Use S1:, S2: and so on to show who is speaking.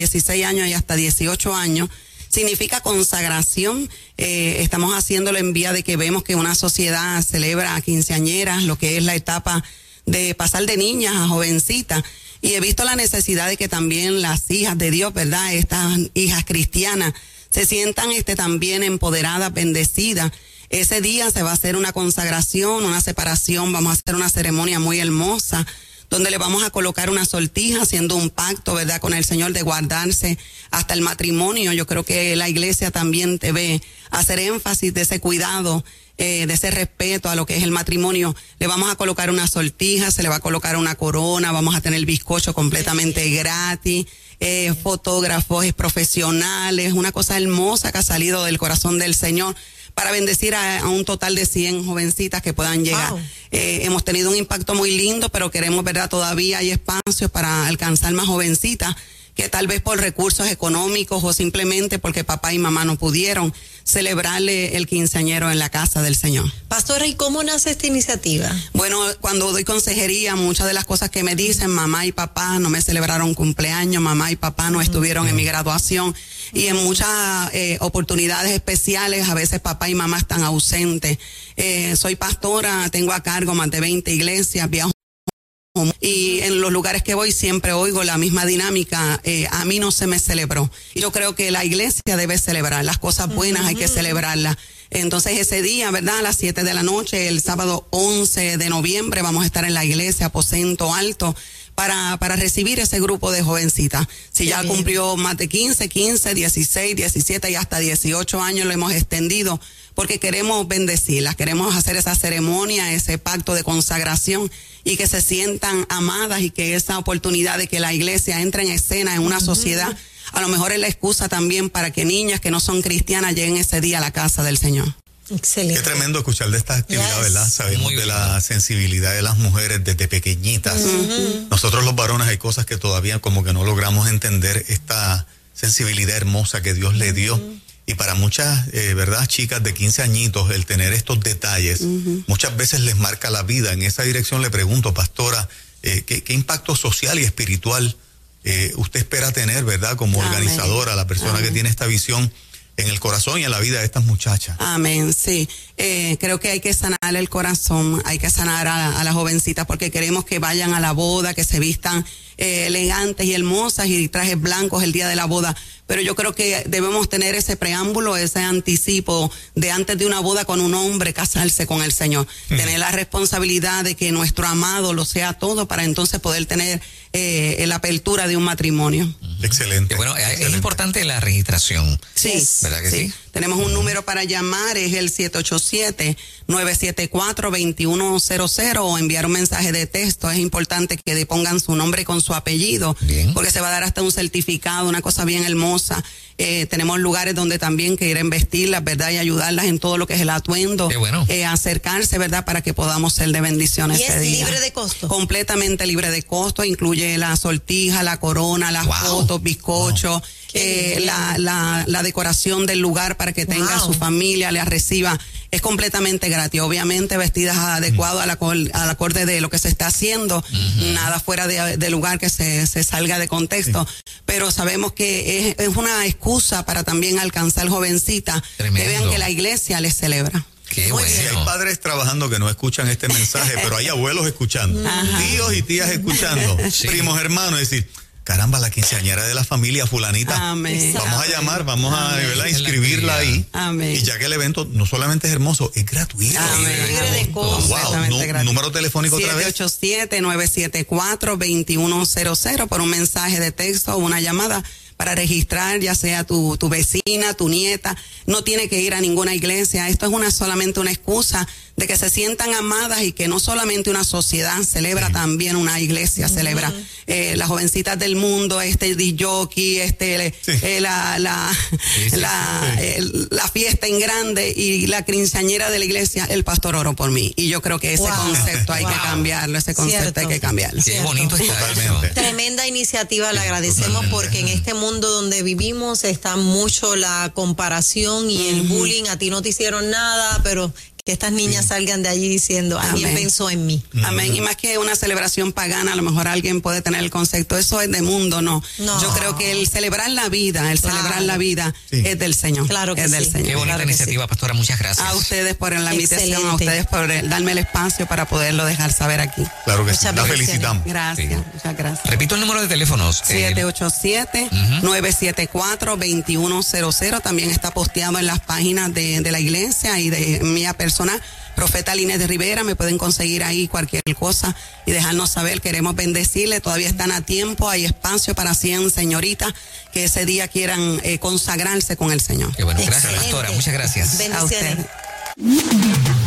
S1: 16 años y hasta 18 años. Significa consagración. Estamos haciéndolo en vía de que vemos que una sociedad celebra a quinceañeras, lo que es la etapa de pasar de niñas a jovencitas. Y he visto la necesidad de que también las hijas de Dios, ¿verdad? Estas hijas cristianas se sientan también empoderadas, bendecidas. Ese día se va a hacer una consagración, una separación, vamos a hacer una ceremonia muy hermosa, donde le vamos a colocar una sortija, haciendo un pacto, ¿verdad?, con el Señor de guardarse hasta el matrimonio. Yo creo que la iglesia también debe hacer énfasis de ese cuidado, de ese respeto a lo que es el matrimonio. Le vamos a colocar una sortija, se le va a colocar una corona, vamos a tener el bizcocho completamente gratis, fotógrafos profesionales, una cosa hermosa que ha salido del corazón del Señor para bendecir a un total de 100 jovencitas que puedan llegar. Wow. Hemos tenido un impacto muy lindo, pero queremos, ¿verdad? Todavía hay espacios para alcanzar más jovencitas que tal vez por recursos económicos o simplemente porque papá y mamá no pudieron celebrarle el quinceañero en la casa del Señor.
S2: Pastora, ¿y cómo nace esta iniciativa?
S1: Bueno, cuando doy consejería, muchas de las cosas que me dicen, mamá y papá no me celebraron cumpleaños, mamá y papá no estuvieron en mi graduación, y en muchas oportunidades especiales, a veces papá y mamá están ausentes. Soy pastora, tengo a cargo más de 20 iglesias, viajo. Y en los lugares que voy siempre oigo la misma dinámica, a mí no se me celebró. Y yo creo que la iglesia debe celebrar, las cosas buenas hay que celebrarlas. Entonces ese día, ¿verdad?, a las 7 de la noche, el sábado 11 de noviembre, vamos a estar en la iglesia Aposento Alto para recibir ese grupo de jovencitas. Si ya cumplió más de 15, 16, 17 y hasta 18 años, lo hemos extendido porque queremos bendecirlas, queremos hacer esa ceremonia, ese pacto de consagración y que se sientan amadas, y que esa oportunidad de que la iglesia entre en escena en una sociedad, a lo mejor es la excusa también para que niñas que no son cristianas lleguen ese día a la casa del Señor.
S3: Excelente. Qué tremendo escuchar de esta actividad, ¿verdad? Sabemos de la sensibilidad de las mujeres desde pequeñitas. Nosotros los varones hay cosas que todavía como que no logramos entender, esta sensibilidad hermosa que Dios le dio. Y para muchas, ¿verdad?, chicas de 15 añitos, el tener estos detalles, muchas veces les marca la vida. En esa dirección le pregunto, pastora, ¿qué impacto social y espiritual usted espera tener, ¿verdad?, como organizadora, la persona que tiene esta visión en el corazón y en la vida de estas muchachas?
S1: Amén, sí. Creo que hay que sanar el corazón, hay que sanar a las jovencitas, porque queremos que vayan a la boda, que se vistan elegantes y hermosas y trajes blancos el día de la boda. Pero yo creo que debemos tener ese preámbulo, ese anticipo de antes de una boda con un hombre, casarse con el Señor. Tener la responsabilidad de que nuestro amado lo sea todo para entonces poder tener la apertura de un matrimonio.
S3: Excelente.
S4: Bueno, es importante la registración.
S1: Sí.
S4: ¿Verdad que sí?
S1: Tenemos un número para llamar, es el 787-974-2100, o enviar un mensaje de texto. Es importante que pongan su nombre con su apellido, porque se va a dar hasta un certificado, una cosa bien hermosa. Tenemos lugares donde también quieren vestirlas, ¿verdad?, y ayudarlas en todo lo que es el atuendo.
S4: Qué bueno.
S1: Acercarse, ¿verdad?, para que podamos ser de bendición ese día.
S2: ¿Y es libre de costo?
S1: Completamente libre de costo, incluye la sortija, la corona, las fotos, bizcochos, la decoración del lugar para que tenga su familia, la reciba. Es completamente gratis, obviamente vestidas adecuado al acorde de lo que se está haciendo, nada fuera de lugar que se salga de contexto, pero sabemos que es una excusa para también alcanzar jovencitas que vean que la iglesia les celebra.
S4: Qué bueno.
S3: Sí, hay padres trabajando que no escuchan este mensaje, pero hay abuelos escuchando, tíos y tías escuchando, primos, hermanos, es decir, caramba, la quinceañera de la familia fulanita.
S1: Amén.
S3: Vamos a llamar, vamos a, ¿verdad?, inscribirla ahí.
S1: Amén.
S3: Y ya que el evento no solamente es hermoso, es gratuito.
S2: Libre de costo.
S3: Número telefónico otra vez.
S1: 787-974-2100 por un mensaje de texto o una llamada para registrar, ya sea tu vecina, tu nieta. No tiene que ir a ninguna iglesia. Esto es solamente una excusa de que se sientan amadas, y que no solamente una sociedad celebra, también una iglesia celebra. Las jovencitas del mundo, disjockey, la fiesta en grande, y la quinceañera de la iglesia, el pastor oró por mí. Y yo creo que ese concepto hay que cambiarlo, ese concepto hay que cambiarlo.
S4: Qué bonito está totalmente.
S2: Tremenda iniciativa, le agradecemos porque en este mundo donde vivimos está mucho la comparación y el bullying. A ti no te hicieron nada, pero Que estas niñas salgan de allí diciendo, alguien
S1: Amén.
S2: pensó en mí.
S1: Amén. Y más que una celebración pagana, a lo mejor alguien puede tener el concepto, eso es de mundo, no.
S2: No.
S1: Yo creo que el celebrar la vida,
S2: Claro.
S1: celebrar la vida
S3: Sí.
S1: es del Señor.
S2: Claro que
S1: es del
S2: sí.
S1: Señor.
S4: Qué bonita
S2: Claro que
S4: iniciativa, pastora. Muchas gracias.
S1: A ustedes por la invitación,
S2: Excelente.
S1: a ustedes por darme el espacio para poderlo dejar saber aquí.
S3: Claro que sí.
S2: Muchas
S3: La
S2: bendiciones.
S3: felicitamos.
S1: Gracias,
S4: Sí.
S1: muchas gracias.
S4: Repito el número de teléfonos.
S1: 787-974-2100. También está posteado en las páginas de la iglesia y de mía personal. Profeta Inés de Rivera, me pueden conseguir ahí cualquier cosa y dejarnos saber. Queremos bendecirle, todavía están a tiempo, hay espacio para 100 señoritas que ese día quieran consagrarse con el Señor.
S4: Qué bueno, gracias,
S2: Excelente.
S4: pastora. Muchas gracias.
S1: A
S2: Bendiciones.
S1: ustedes.